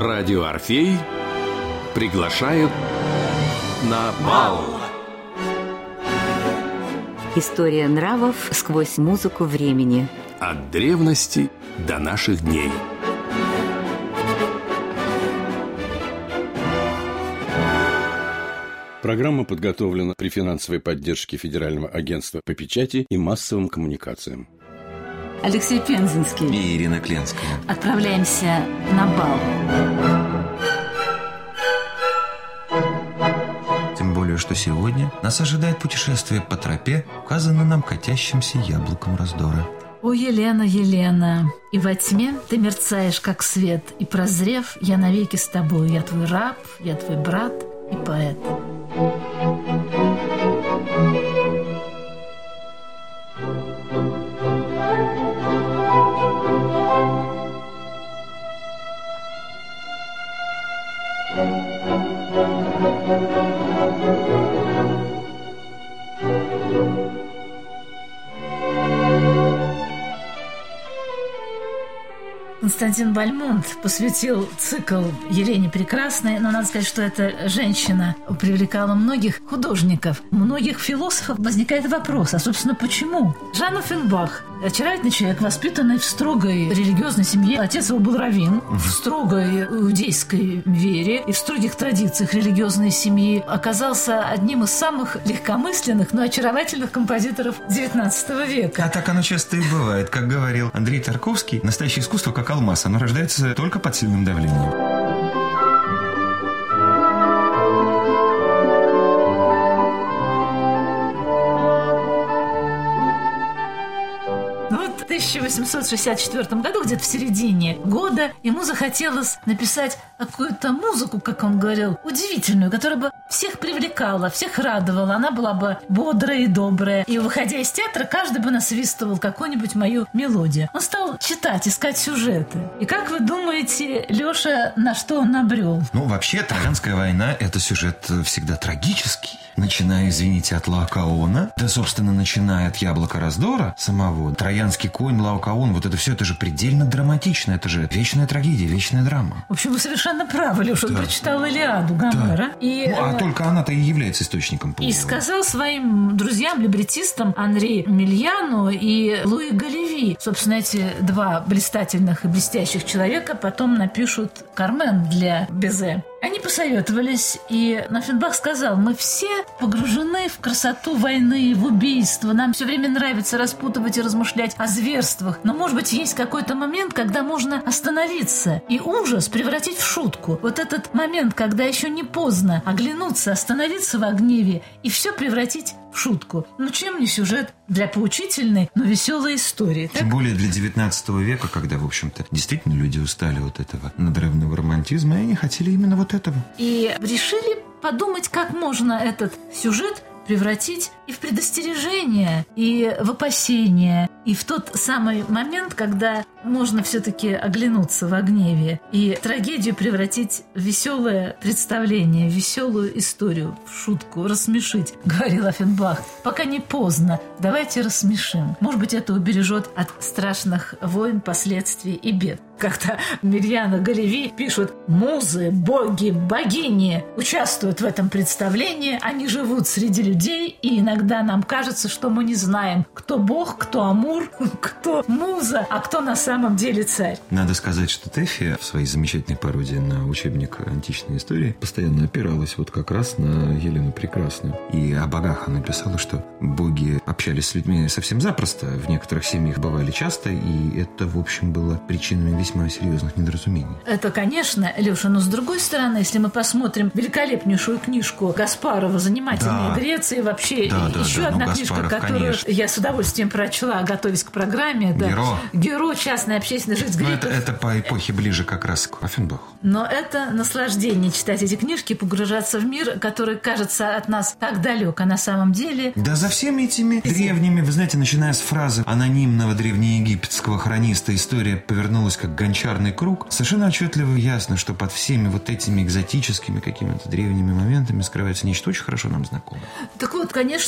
Радио Орфей приглашают на бал. История нравов сквозь музыку времени. От древности до наших дней. Программа подготовлена при финансовой поддержке Федерального агентства по печати и массовым коммуникациям. Алексей Пензенский и Ирина Кленская. Отправляемся на бал. Тем более, что сегодня нас ожидает путешествие по тропе, указанной нам катящимся яблоком раздора. О, Елена, Елена, и во тьме ты мерцаешь, как свет, и прозрев, я навеки с тобой. Я твой раб, я твой брат и поэт. Константин Бальмонт посвятил цикл Елене Прекрасной, но надо сказать, что эта женщина привлекала многих художников, многих философов. Возникает вопрос, а, собственно, почему? Жан Оффенбах, очаровательный человек, воспитанный в строгой религиозной семье. Отец его был раввин, в строгой иудейской вере и в строгих традициях религиозной семьи. Оказался одним из самых легкомысленных, но очаровательных композиторов XIX века. А так оно часто и бывает. Как говорил Андрей Тарковский, настоящее искусство как алмаз, оно рождается только под сильным давлением. В 1864 году, где-то в середине года, ему захотелось написать какую-то музыку, как он говорил, удивительную, которая бы всех привлекала, всех радовала. Она была бы бодрая и добрая. И, выходя из театра, каждый бы насвистывал какую-нибудь мою мелодию. Он стал читать, искать сюжеты. И как вы думаете, Леша, на что он набрел? Ну, вообще, Троянская война – это сюжет всегда трагический. Начиная, извините, от Лаокоона, да, собственно, начиная от яблока раздора самого, Троянский конь, Лаокоон, вот это все, это же предельно драматично, это же вечная трагедия, вечная драма. В общем, вы совершенно правы, Леша, он прочитал Илиаду Гомера. Да. И, только она-то и является источником полного. И сказал своим друзьям, либретистам Анри Мильяну и Луи Галеви. Собственно, эти два блистательных и блестящих человека потом напишут «Кармен» для Безе. Они посоветовались, и Оффенбах сказал: мы все погружены в красоту войны, в убийство. Нам все время нравится распутывать и размышлять о зверствах. Но, может быть, есть какой-то момент, когда можно остановиться и ужас превратить в шутку. Вот этот момент, когда еще не поздно оглянуться, остановиться в гневе и все превратить в шутку. Ну, чем не сюжет для поучительной, но веселой истории, так? Тем более для 19 века, когда, в общем-то, действительно люди устали от этого надрывного романтизма, и они хотели именно вот этого. И решили подумать, как можно этот сюжет превратить и в предостережение, и в опасение, и в тот самый момент, когда можно все-таки оглянуться в гневе, и трагедию превратить в веселое представление, в веселую историю, в шутку, рассмешить, говорил Оффенбах. Пока не поздно, давайте рассмешим. Может быть, это убережет от страшных войн, последствий и бед. Как-то Мильяно Галеви пишут: музы, боги, богини участвуют в этом представлении, они живут среди людей, и иногда нам кажется, что мы не знаем, кто бог, кто Амур, кто муза, а кто на самом деле царь. Надо сказать, что Тэффи в своей замечательной пародии на учебник античной истории постоянно опиралась вот как раз на Елену Прекрасную. И о богах она писала, что боги общались с людьми совсем запросто, в некоторых семьях бывали часто, и это, в общем, было причинами весьма серьезных недоразумений. Это, конечно, Леша, но с другой стороны, если мы посмотрим великолепнейшую книжку Каспарова «Занимательная Греция», вообще еще одна книжка, которую я с удовольствием прочла, готовясь к программе. Геро, частная общественная жизнь греков. Это по эпохе ближе как раз к Оффенбаху. Но это наслаждение читать эти книжки, погружаться в мир, который кажется от нас так далек, а на самом деле... Да за всеми этими древними, вы знаете, начиная с фразы анонимного древнеегипетского хрониста, история повернулась как гончарный круг. Совершенно отчетливо ясно, что под всеми вот этими экзотическими какими-то древними моментами скрывается нечто очень хорошо нам знакомое. Так вот, конечно,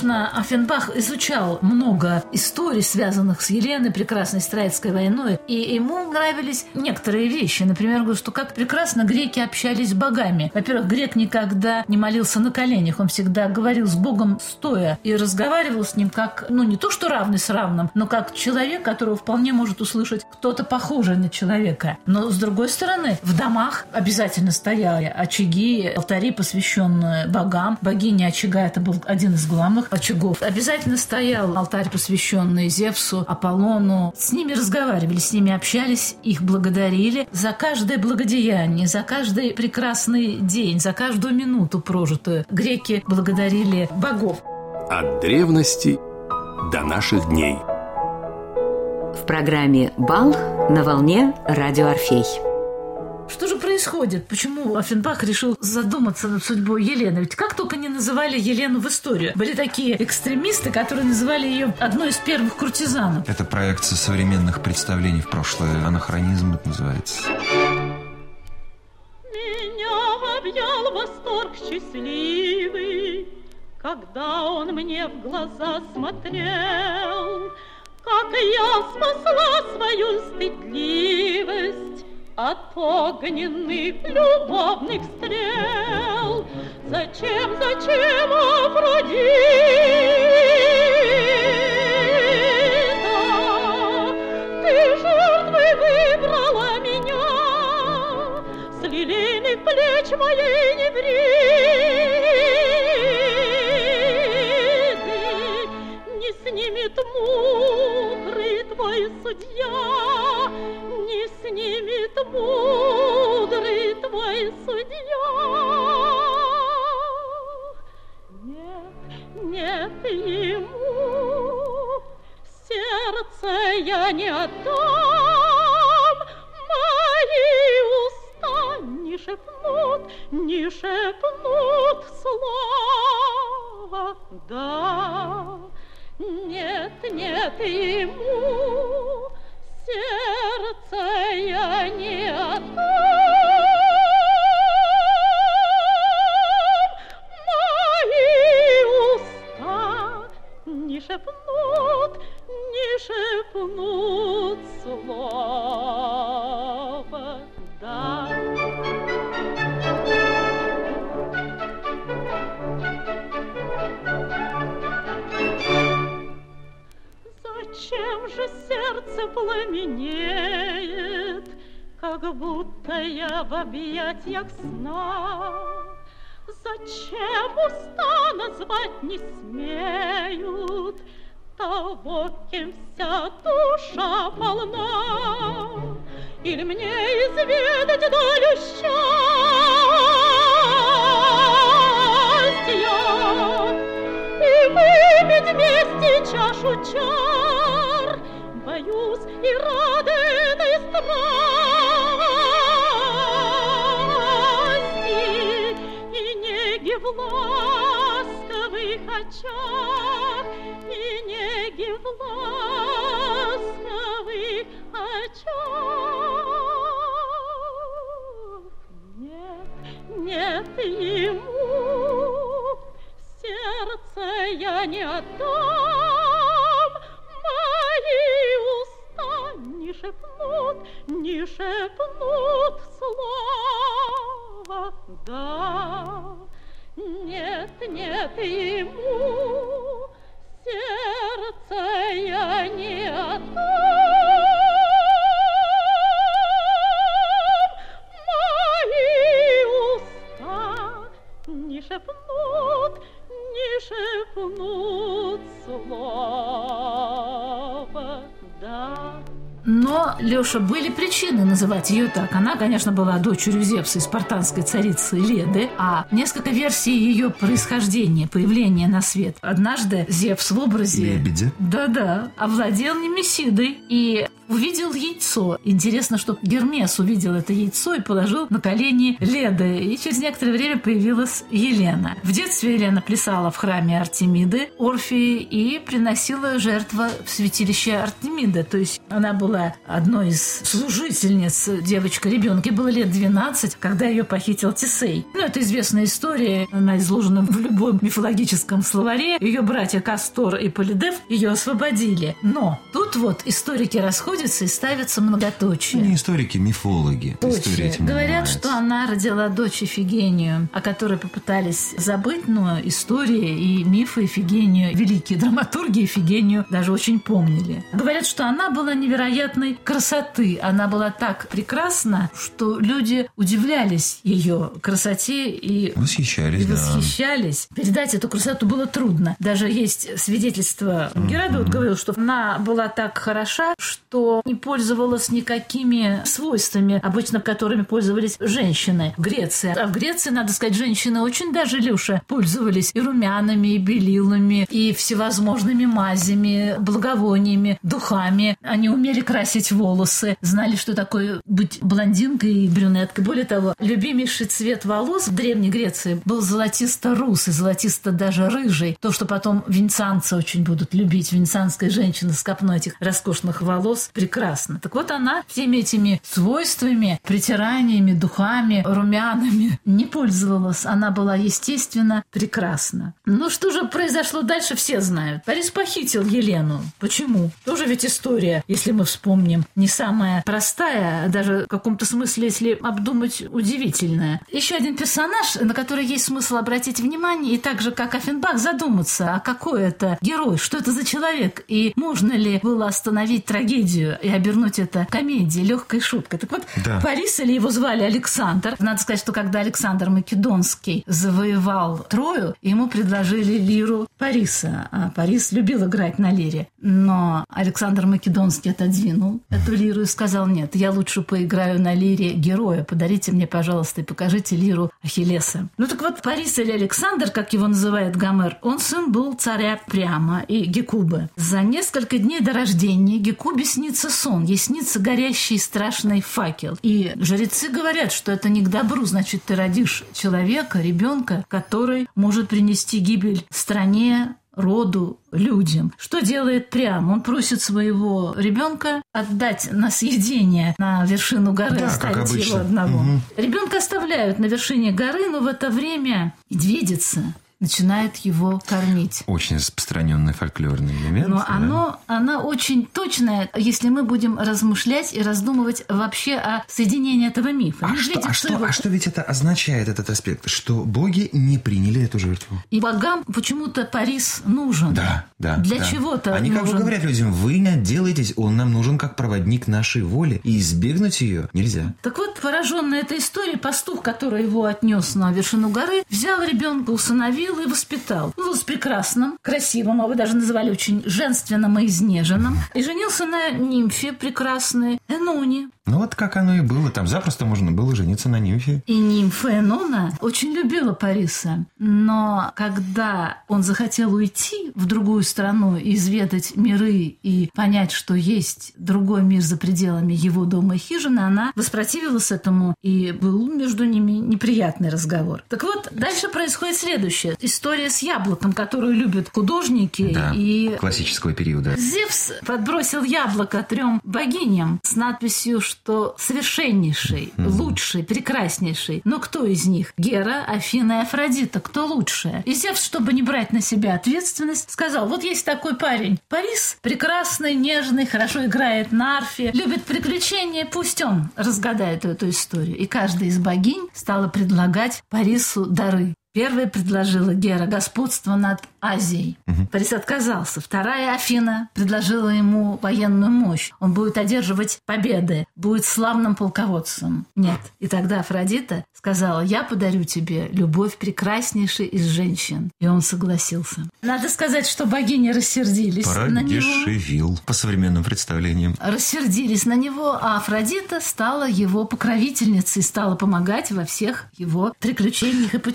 конечно, Оффенбах изучал много историй, связанных с Еленой, прекрасной Троянской войной, и ему нравились некоторые вещи. Например, говорю, что как прекрасно греки общались с богами. Во-первых, грек никогда не молился на коленях, он всегда говорил с Богом стоя и разговаривал с ним как, не то что равный с равным, но как человек, которого вполне может услышать кто-то похожий на человека. Но, с другой стороны, в домах обязательно стояли очаги, алтари, посвященные богам. Богиня очага — это был один из главных очагов. Обязательно стоял алтарь, посвященный Зевсу, Аполлону. С ними разговаривали, с ними общались, их благодарили за каждое благодеяние, за каждый прекрасный день, за каждую минуту прожитую. Греки благодарили богов. От древности до наших дней. В программе «Бал» на волне радио «Орфей». Что же происходит? Почему Оффенбах решил задуматься над судьбой Елены? Ведь как только не называли Елену в историю. Были такие экстремисты, которые называли ее одной из первых куртизанок. Это проекция современных представлений в прошлое. Анахронизм это называется. Меня объял восторг счастливый, когда он мне в глаза смотрел, как я спасла свою стыдливость от огненных любовных стрел. Зачем, Афродита, ты жертвой выбрала меня, с лилейных плеч моей невриды? Не снимет мудрый твой судья, не снимет мудрый твой судья. Нет, ему сердце я не отдам, мои уста не шепнут слова «да». Нет, ему сердце я не отдам, мои уста не шепнут слова «да». Зачем же сердце пламенеет, как будто я в объятиях сна? Зачем уста назвать не смеют того, кем вся душа полна? Или мне изведать долю счастья и выпить вместе чашу чар? Боюсь и рада этой страсти и неги в ласковых очах, и неги в ласковых очах. Нет, ему сердце я не отдам, мои уста не шепнут слова «да». Нет, ему сердце я не отдам, мои уста не шепнут слова «да». Но, Лёша, были причины называть ее так. Она, конечно, была дочерью Зевса и спартанской царицы Леды, а несколько версий ее происхождения, появления на свет. Однажды Зевс в образе... Лебедя? Да-да, овладел Немесидой, и в увидел яйцо. Интересно, что Гермес увидел это яйцо и положил на колени Леды. И через некоторое время появилась Елена. В детстве Елена плясала в храме Артемиды, Орфеи, и приносила жертву в святилище Артемиды. То есть она была одной из служительниц, девочка-ребенок. Ей было лет 12, когда ее похитил Тесей. Ну, это известная история, она изложена в любом мифологическом словаре. Ее братья Кастор и Полидев ее освободили. Но тут вот историки расходятся и ставятся многоточие. Не историки, мифологи. Говорят, что она родила дочь Ифигению, о которой попытались забыть, но истории и мифы Ифигению, великие драматурги Ифигению даже очень помнили. Говорят, что она была невероятной красоты. Она была так прекрасна, что люди удивлялись ее красоте и восхищались. Передать эту красоту было трудно. Даже есть свидетельство. Геродот говорил, что она была так хороша, что не пользовалась никакими свойствами, обычно которыми пользовались женщины в Греции. А в Греции, надо сказать, женщины очень даже, Люша, пользовались и румянами, и белилами, и всевозможными мазями, благовониями, духами. Они умели красить волосы, знали, что такое быть блондинкой и брюнеткой. Более того, любимейший цвет волос в Древней Греции был золотисто-русый, золотисто даже рыжий. То, что потом венецианцы очень будут любить. Венецианская женщина с копной этих роскошных волос прекрасно. Так вот, она всеми этими свойствами, притираниями, духами, румянами не пользовалась. Она была, естественно, прекрасна. Ну, что же произошло дальше, все знают. Парис похитил Елену. Почему? Тоже ведь история, если мы вспомним, не самая простая, а даже в каком-то смысле, если обдумать, удивительная. Еще один персонаж, на который есть смысл обратить внимание, и так же, как Оффенбах, задуматься, а какой это герой, что это за человек, и можно ли было остановить трагедию и обернуть это комедией, легкой шуткой. Так вот, да. Парис, или его звали Александр. Надо сказать, что когда Александр Македонский завоевал Трою, ему предложили лиру Париса. А Парис любил играть на лире. Но Александр Македонский отодвинул эту лиру и сказал: нет, я лучше поиграю на лире героя. Подарите мне, пожалуйста, и покажите лиру Ахиллеса. Ну так вот, Парис или Александр, как его называет Гомер, он сын был царя Приама и Гекубы. За несколько дней до рождения Гекубе снится сон. Ей снится горящий страшный факел. И жрецы говорят, что это не к добру. Значит, ты родишь человека, ребенка, который может принести гибель стране, роду, людям. Что делает Приам? Он просит своего ребенка отдать на съедение на вершину горы, да, оставить его одного. Угу. Ребенка оставляют на вершине горы, но в это время медведица начинает его кормить. Очень распространенный фольклорный элемент. Но она очень точная, если мы будем размышлять и раздумывать вообще о соединении этого мифа. А что ведь это означает, этот аспект? Что боги не приняли эту жертву? И богам почему-то Парис нужен. Да. Для чего-то они нужен. Как бы говорят людям: вы не отделаетесь, он нам нужен как проводник нашей воли, и избегнуть ее нельзя. Так вот, пораженный этой историей, пастух, который его отнес на вершину горы, взял ребенка, усыновил и воспитал. Он был с прекрасным, красивым, а вы даже называли очень женственным и изнеженным, и женился на нимфе прекрасной Эноне. Ну вот как оно и было. Там запросто можно было жениться на нимфе. И нимфа Энона очень любила Париса. Но когда он захотел уйти в другую страну и изведать миры и понять, что есть другой мир за пределами его дома и хижины, она воспротивилась этому, и был между ними неприятный разговор. Так вот, дальше происходит следующее. История с яблоком, которую любят художники. Да, и классического периода. Зевс подбросил яблоко 3 богиням с надписью, что совершеннейший, лучший, прекраснейший. Но кто из них? Гера, Афина и Афродита. Кто лучшая? И Зевс, чтобы не брать на себя ответственность, сказал: вот есть такой парень. Парис прекрасный, нежный, хорошо играет на арфе, любит приключения, пусть он разгадает эту историю. И каждая из богинь стала предлагать Парису дары. Первая предложила Гера господство над Азией. Парис отказался. Вторая, Афина, предложила ему военную мощь. Он будет одерживать победы, будет славным полководцем. Нет. И тогда Афродита сказала: я подарю тебе любовь прекраснейшей из женщин. И он согласился. Надо сказать, что богини рассердились на него. Продешевил, по современным представлениям. Рассердились на него, а Афродита стала его покровительницей, стала помогать во всех его приключениях и путешествиях.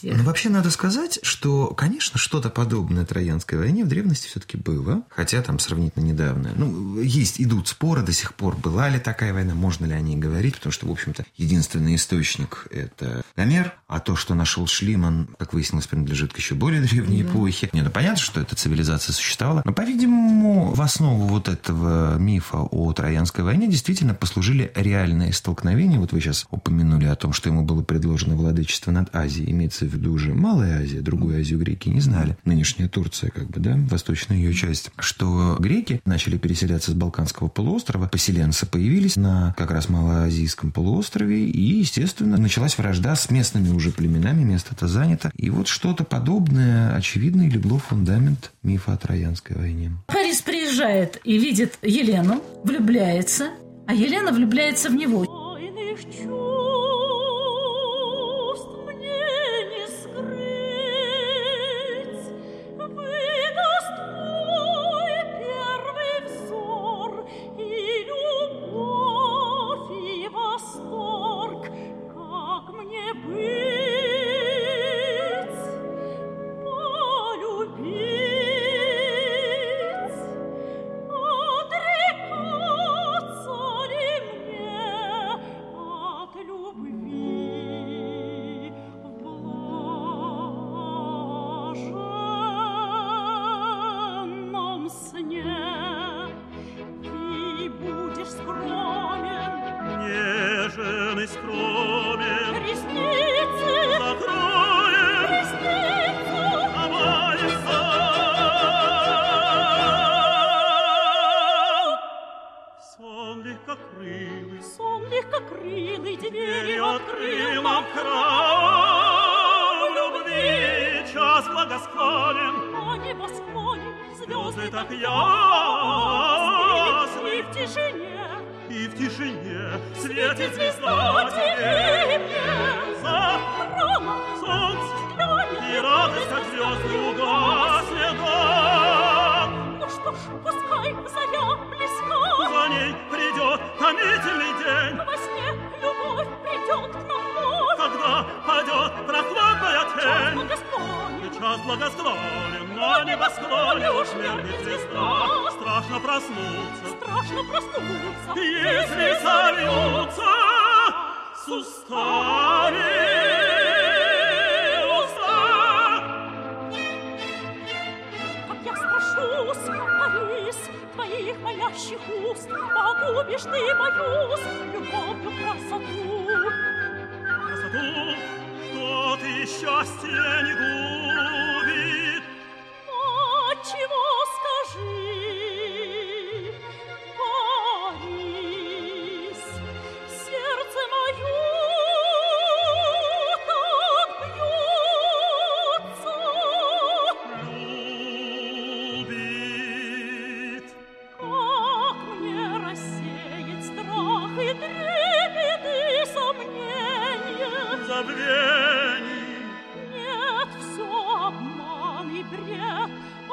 всех. Ну, вообще надо сказать, что, конечно, что-то подобное Троянской войне в древности все-таки было, хотя там сравнительно недавно. Ну, идут споры до сих пор, была ли такая война, можно ли о ней говорить, потому что, в общем-то, единственный источник – это Гомер, а то, что нашел Шлиман, как выяснилось, принадлежит к еще более древней эпохе. Нет, ну, понятно, что эта цивилизация существовала, но, по-видимому, в основу вот этого мифа о Троянской войне действительно послужили реальные столкновения. Вот вы сейчас упомянули о том, что ему было предложено владычество над Азией, имеется в виду уже Малая Азия, другую Азию греки не знали. Нынешняя Турция, восточная ее часть. Что греки начали переселяться с Балканского полуострова, поселенцы появились на как раз Малоазийском полуострове, и, естественно, началась вражда с местными уже племенами, место-то занято. И вот что-то подобное, очевидно, и легло в фундамент мифа о Троянской войне. Парис приезжает и видит Елену, влюбляется, а Елена влюбляется в него. Тайных чувств мне не скрыть, выдаст мой первый взор и любовь, и восторг. Как мне быть, полюбить, отрекаться ли мне от любви в блаженном сне? Ты будешь скромен, Нежен и скромен, ресницы закроем ресницы обои сон легкокрылый, сон легкокрылый, двери открыл открыл нам храм любви, час благосклонен, на небосклоне звезды так так ясны, и в тишине и в тишине светит светит звезда звезда тебе тебе. За рано солнце взглянет и радость, как звезды угаснет, да. Ну что ж, пускай заря близка, За ней придет томительный день, во сне любовь придет к нам вновь. когда падет прохладная тень. Благосклонен, И час благосклонен, на небосклоне уж меркнет звезда. Страшно проснуться, страшно проснуться, если сольются с устами уста. как я страшусь, Парис, твоих молящих уст, погубишь ты мою любовью красоту. Красоту, что ты счастье не губит. Отчего, скажи, Парис, сердце мое так бьется, Любит. как мне рассеять страх и трепет и сомнение. Забвений. Нет, все обман и бред, а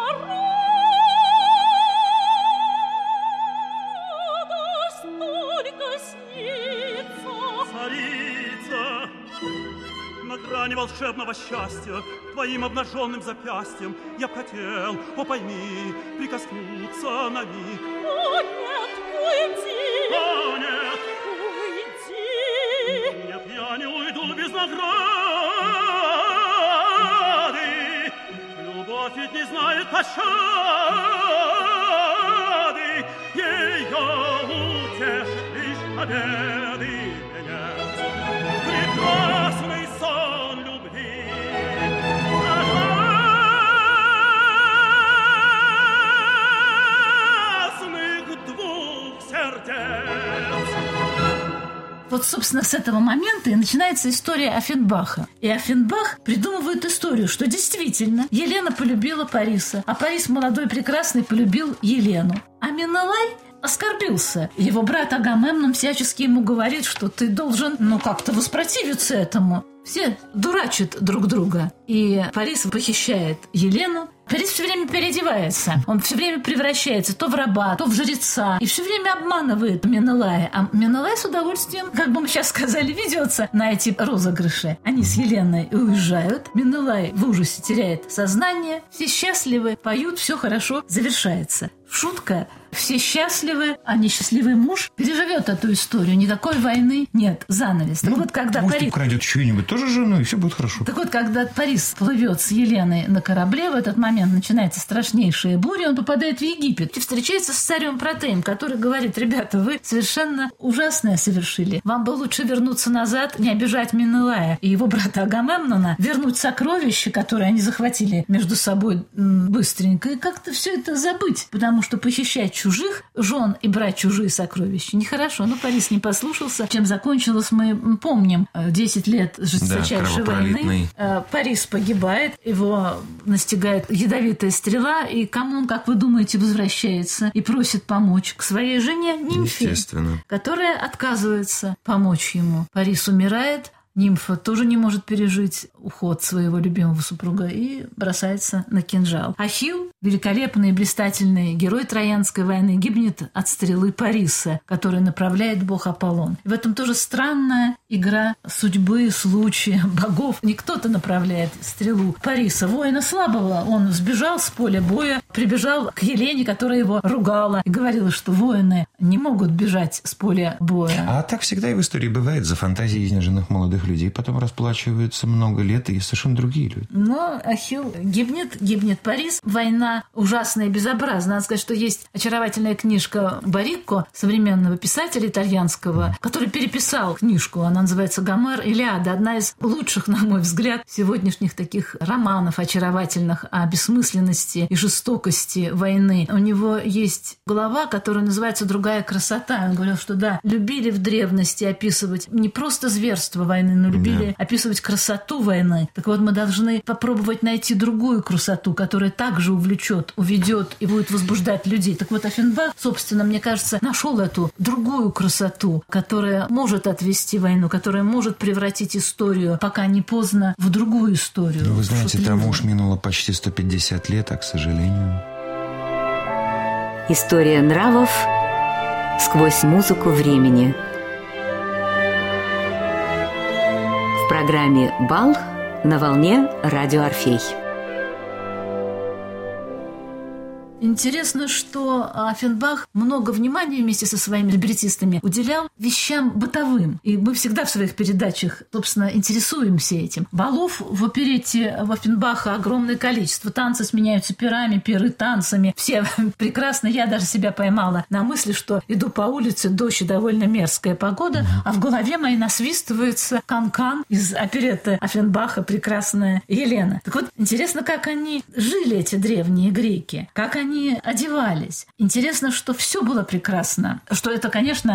радость только снится. Царица, на грани волшебного счастья, твоим обнаженным запястьем я б хотел, о пойми, прикоснуться на миг. О, нет, уйди, О, нет, уйди. нет, я не уйду без награды. Любовь ведь не знает пощады, ее утешит лишь победы. Нет, прекрасный сон любви. Прекрасных двух сердец. Вот, собственно, с этого момента и начинается история Оффенбаха. И Оффенбах придумывает историю, что действительно Елена полюбила Париса, а Парис, молодой и прекрасный, полюбил Елену. А Менелай оскорбился. Его брат Агамемнон всячески ему говорит, что ты должен, как-то воспротивиться этому. все дурачат друг друга. И Парис похищает Елену. Парис все время переодевается. Он все время превращается то в раба, то в жреца. И все время обманывает Менелая. А Менелай с удовольствием, как бы мы сейчас сказали, ведется на эти розыгрыши. Они с Еленой уезжают. Менелай в ужасе теряет сознание. Все счастливы, поют, все хорошо, завершается. Шутка. Все счастливы, а несчастливый муж переживет эту историю. Никакой войны нет. Занавес. Так вот, когда может, Парис украдет чью-нибудь тоже жену, и все будет хорошо. Так вот, когда Парис плывет с Еленой на корабле, в этот момент начинается страшнейшая буря, он попадает в Египет и встречается с царем Протеем, который говорит: ребята, вы совершенно ужасное совершили. Вам бы лучше вернуться назад, не обижать Менелая и его брата Агамемнона, вернуть сокровища, которые они захватили между собой быстренько, и как-то все это забыть, потому что похищать чужих жен и брать чужие сокровища нехорошо. Но Парис не послушался. Чем закончилось, мы помним. 10 лет жесточайшей войны. Парис погибает, его настигает ядовитая стрела, и кому он, как вы думаете, возвращается и просит помочь? К своей жене Нимфе, которая отказывается помочь ему. Парис умирает. Нимфа тоже не может пережить уход своего любимого супруга и бросается на кинжал. Ахилл, великолепный и блистательный герой Троянской войны, гибнет от стрелы Париса, которую направляет бог Аполлон. В этом тоже странная игра судьбы, случая, богов. Не кто-то направляет стрелу Париса, воина слабого. Он сбежал с поля боя, прибежал к Елене, которая его ругала и говорила, что воины не могут бежать с поля боя. А так всегда и в истории бывает. За фантазии изнеженных молодых людей потом расплачиваются много лет и совершенно другие люди. Но Ахилл гибнет Парис. Война ужасная и безобразная. Надо сказать, что есть очаровательная книжка Барикко, современного писателя итальянского, который переписал книжку. Она называется «Гомер. Илиада». Одна из лучших, на мой взгляд, сегодняшних таких романов очаровательных о бессмысленности и жестокости войны. У него есть глава, которая называется «Другая красота». Он говорил, что да, любили в древности описывать не просто зверство войны, но любили описывать красоту войны. Так вот, мы должны попробовать найти другую красоту, которая также увлечет, уведет и будет возбуждать людей. Так вот, Оффенбах, собственно, мне кажется, нашел эту другую красоту, которая может отвести войну, которая может превратить историю, пока не поздно, в другую историю. Вы знаете, тому уж минуло почти 150 лет, а, к сожалению... История нравов сквозь музыку времени. В программе «Бал» на волне радио Орфей. Интересно, что Оффенбах много внимания вместе со своими либретистами уделял вещам бытовым. И мы всегда в своих передачах, собственно, интересуемся этим. Балов в оперете в Оффенбаха огромное количество. Танцы сменяются пирами, пиры танцами. Все прекрасно. Я даже себя поймала на мысли, что иду по улице, дождь и довольно мерзкая погода, а в голове моей насвистывается канкан из опереты Оффенбаха «Прекрасная Елена». Так вот, интересно, как они жили, эти древние греки, как они одевались. Интересно, что все было прекрасно. Что это, конечно,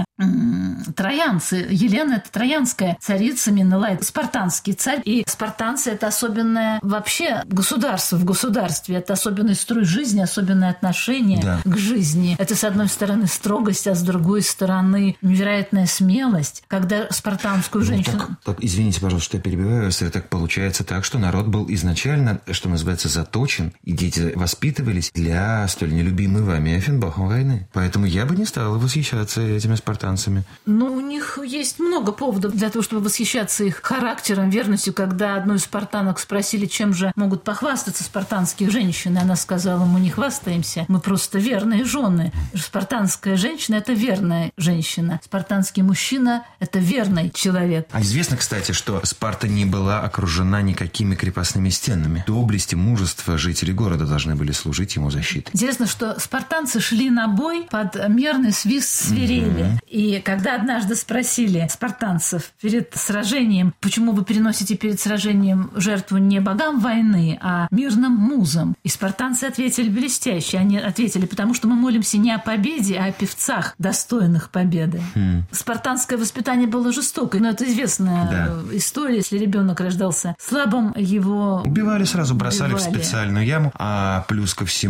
троянцы. Елена – это троянская царица, Менелай – спартанский царь. И спартанцы – это особенное вообще государство в государстве. Это особенный строй жизни, особенное отношение к жизни. Это, с одной стороны, строгость, а с другой стороны, невероятная смелость. Когда спартанскую женщину... Так, извините, пожалуйста, что я перебиваю вас. Так получается так, что народ был изначально, что называется, заточен, и дети воспитывались для столь нелюбимой вами Оффенбахом войны. Поэтому я бы не стала восхищаться этими спартанцами. Но у них есть много поводов для того, чтобы восхищаться их характером, верностью. Когда одну из спартанок спросили, чем же могут похвастаться спартанские женщины, она сказала: мы не хвастаемся, мы просто верные жены. Спартанская женщина – это верная женщина. Спартанский мужчина – это верный человек. А известно, кстати, что Спарта не была окружена никакими крепостными стенами. Доблесть и мужество жители города должны были служить ему защитой. Интересно, что спартанцы шли на бой под мерный свист свирели. И когда однажды спросили спартанцев перед сражением, почему вы переносите перед сражением жертву не богам войны, а мирным музам, и спартанцы ответили блестяще. Они ответили: потому что мы молимся не о победе, а о певцах, достойных победы. Спартанское воспитание было жестокое, но это известная история. Если ребенок рождался слабым, его убивали сразу, бросали в специальную яму. А плюс ко всему, если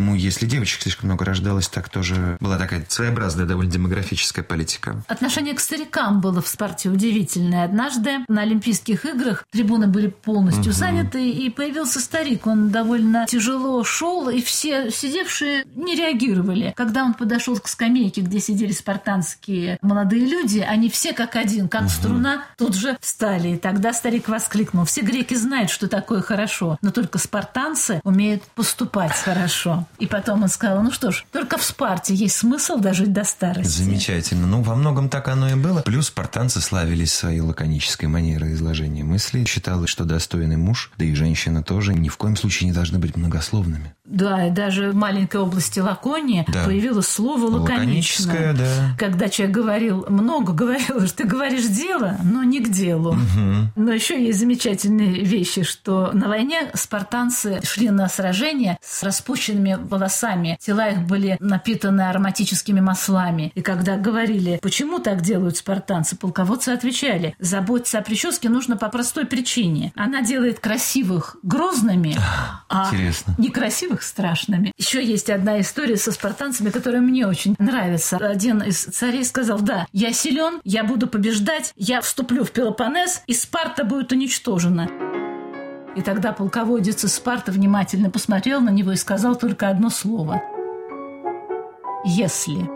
и девочек слишком много рождалось, так тоже была такая своеобразная довольно демографическая политика. Отношение к старикам было в Спарте удивительное. Однажды на Олимпийских играх трибуны были полностью заняты, и появился старик. Он довольно тяжело шел, и все сидевшие не реагировали. Когда он подошел к скамейке, где сидели спартанские молодые люди, они все как один, как струна, тут же встали. И тогда старик воскликнул: все греки знают, что такое хорошо, но только спартанцы умеют поступать хорошо. И потом он сказал: ну что ж, только в Спарте есть смысл дожить до старости. Замечательно. Ну, во многом так оно и было. Плюс спартанцы славились своей лаконической манерой изложения мыслей. Считалось, что достойный муж, да и женщина тоже, ни в коем случае не должны быть многословными. Да, и даже в маленькой области Лакония появилось слово «лаконичное». Да. Когда человек много говорил, что ты говоришь дело, но не к делу. Но еще есть замечательные вещи, что на войне спартанцы шли на сражения с распущенными волосами. Тела их были напитаны ароматическими маслами. И когда говорили, почему так делают спартанцы, полководцы отвечали: заботиться о прическе нужно по простой причине. Она делает красивых грозными, а некрасивых страшными. Еще есть одна история со спартанцами, которая мне очень нравится. Один из царей сказал: да, я силен, я буду побеждать, я вступлю в Пелопоннес, и Спарта будет уничтожена. И тогда полководец из Спарты внимательно посмотрел на него и сказал только одно слово: «Если».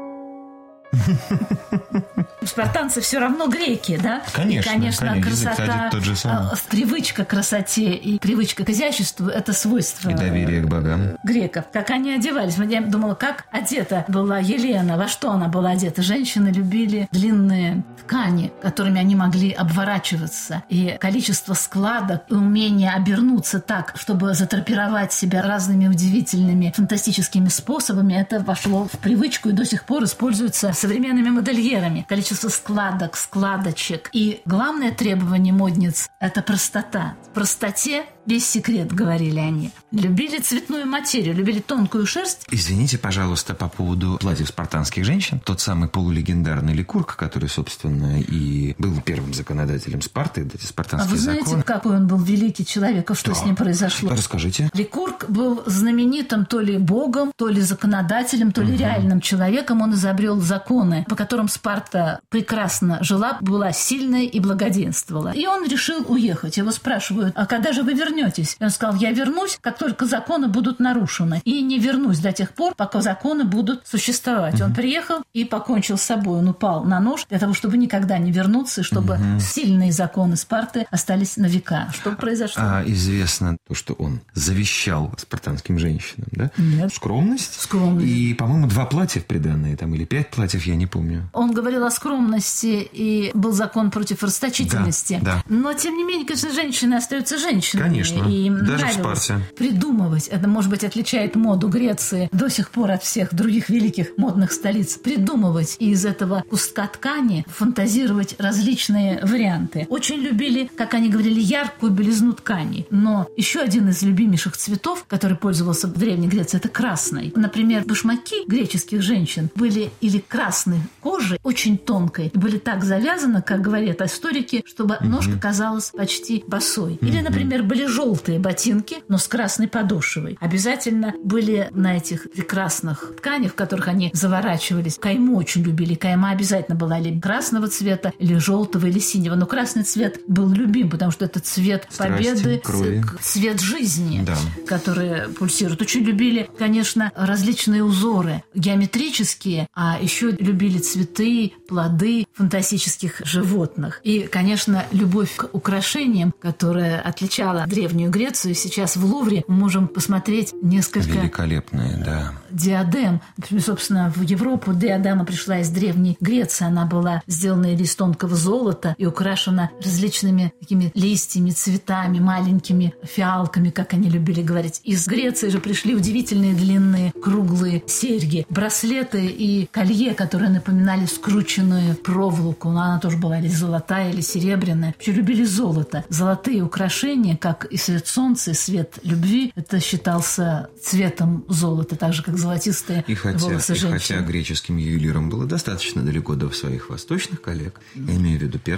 Спартанцы все равно греки, да? Конечно, и, конечно, красота, тот же самый. Привычка к красоте и привычка к изяществу – это свойство и доверие к богам греков. Как они одевались. Я думала, как одета была Елена, во что она была одета. Женщины любили длинные ткани, которыми они могли обворачиваться. И количество складок и умение обернуться так, чтобы задрапировать себя разными удивительными фантастическими способами, это вошло в привычку и до сих пор используется современными модельерами. Количество складок, складочек. И главное требование модниц – это простота. В простоте весь секрет, говорили они. Любили цветную материю, любили тонкую шерсть. Извините, пожалуйста, по поводу платьев спартанских женщин. Тот самый полулегендарный Ликург, который, собственно, и был первым законодателем Спарты, эти спартанские законы. А вы знаете, какой он был великий человек, а что с ним произошло? Расскажите. Ликург был знаменитым то ли богом, то ли законодателем, то ли реальным человеком. Он изобрел законы, по которым Спарта прекрасно жила, была сильной и благоденствовала. И он решил уехать. Его спрашивают: а когда же вы вернетесь? И он сказал: я вернусь, как только законы будут нарушены. И не вернусь до тех пор, пока законы будут существовать. Он приехал и покончил с собой. Он упал на нож для того, чтобы никогда не вернуться, и чтобы сильные законы Спарты остались на века. Что произошло? Известно то, что он завещал спартанским женщинам, да? Нет. Скромность. И, по-моему, 2 платья в приданное, там, или 5 платьев, я не помню. Он говорил о скромности, и был закон против расточительности. Да. Но, тем не менее, конечно, женщины остаются женщинами. Конечно. И им даже в нравилось Спарте придумывать. Это, может быть, отличает моду Греции до сих пор от всех других великих модных столиц. Придумывать и из этого куска ткани фантазировать различные варианты. Очень любили, как они говорили, яркую белизну ткани. Но еще один из любимейших цветов, который пользовался в Древней Греции, это красный. Например, башмаки греческих женщин были или красной кожи, очень тонкой, и были так завязаны, как говорят историки, чтобы ножка казалась почти босой. Или, например, были желтые ботинки, но с красной подошвой. Обязательно были на этих прекрасных тканях, в которых они заворачивались. Кайму очень любили. Кайма обязательно была или красного цвета, или желтого, или синего. Но красный цвет был любим, потому что это цвет победы, крови. Цвет жизни, который пульсирует. Очень любили, конечно, различные узоры геометрические, а еще любили цветы, плоды фантастических животных. И, конечно, любовь к украшениям, которая отличала Древнюю Грецию. Сейчас в Лувре мы можем посмотреть несколько великолепные, диадем. Например, собственно, в Европу диадема пришла из Древней Греции. Она была сделана из тонкого золота и украшена различными такими листьями, цветами, маленькими фиалками, как они любили говорить. Из Греции же пришли удивительные длинные круглые серьги, браслеты и колье, которые напоминали скрученную проволоку. Но она тоже была или золотая, или серебряная. Вообще любили золото. Золотые украшения, как и свет солнца, и свет любви, это считался цветом золота, так же, как золотистые волосы женщин. И хотя греческим ювелирам было достаточно далеко до своих восточных коллег, я имею в виду персов,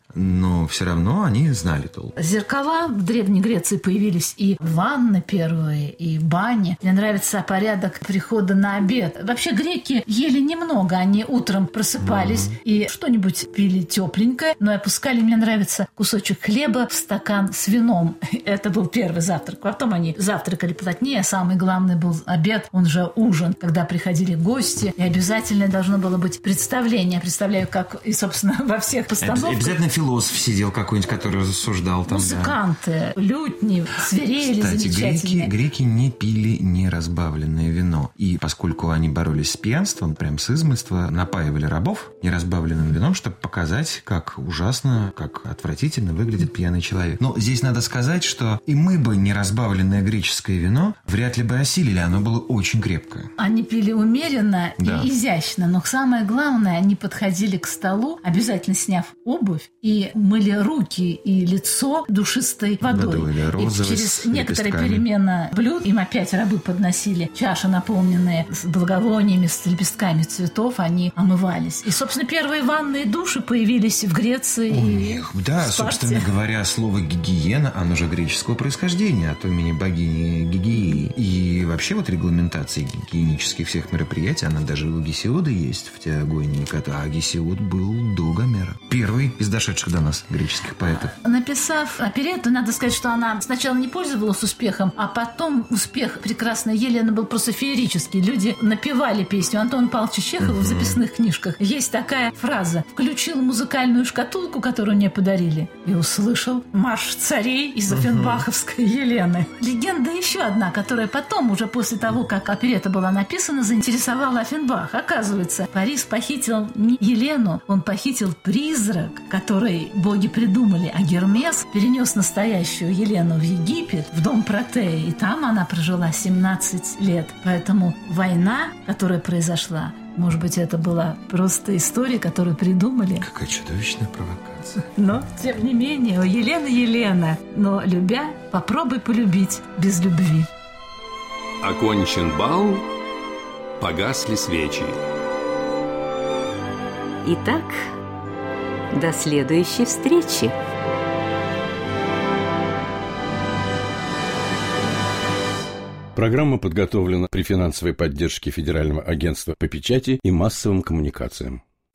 но все равно они знали толк. Зеркала в Древней Греции появились и ванны первые, и бани. Мне нравится порядок прихода на обед. Вообще греки ели немного. Они утром просыпались и что-нибудь пили тепленькое, но и опускали, мне нравится, кусочек хлеба в стакан с вином. Это был первый завтрак. Потом они завтракали плотнее. Самый главный был обед, он же ужин, когда приходили гости. И обязательно должно было быть представление. Представляю, как и, собственно, во всех постановках. Обязательно философ сидел какой-нибудь, который рассуждал там. Музыканты, лютни, свирели. Кстати, греки не пили неразбавленное вино. И поскольку они боролись с пьянством, прям с измольства, напаивали рабов неразбавленным вином, чтобы показать, как ужасно, как отвратительно выглядит пьяный человек. Но здесь надо сказать, что и мы бы неразбавленное греческое вино вряд ли бы осилили. Оно было очень крепкое. Они пили умеренно и изящно. Но самое главное, они подходили к столу, обязательно сняв обувь, и мыли руки и лицо душистой водой. И через некоторые перемены блюд им опять рабы подносили чаши, наполненные с благовониями, с лепестками цветов, они омывались. И, собственно, первые ванные души появились в Греции. У них, да, собственно говоря, слово «гигиена», оно же греческого происхождения, от имени богини Гигеи. И вообще вот регламентация гигиенических всех мероприятий, она даже у Гесиода есть в Теогонии, а Гесиод был до Гомера. Первый из дошедших до нас греческих поэтов. Написав оперетту, надо сказать, что она сначала не пользовалась успехом, а потом успех прекрасной Елены был просто феерический. Люди напевали песню. Антон Павлович Чехов в записных книжках есть такая фраза: «Включил музыкальную шкатулку, которую мне подарили, и услышал марш царей из Оффенбаховской Елены». Легенда еще одна, которая потом, уже после того, как оперетта была написана, заинтересовала Оффенбах. Оказывается, Парис похитил не Елену, он похитил призрак, который боги придумали, а Гермес перенес настоящую Елену в Египет, в дом Протея, и там она прожила 17 лет. Поэтому война, которая произошла, может быть, это была просто история, которую придумали. Какая чудовищная провокация. Но, тем не менее, Елена, но любя, попробуй полюбить без любви. Окончен бал, погасли свечи. Итак, до следующей встречи. Программа подготовлена при финансовой поддержке Федерального агентства по печати и массовым коммуникациям.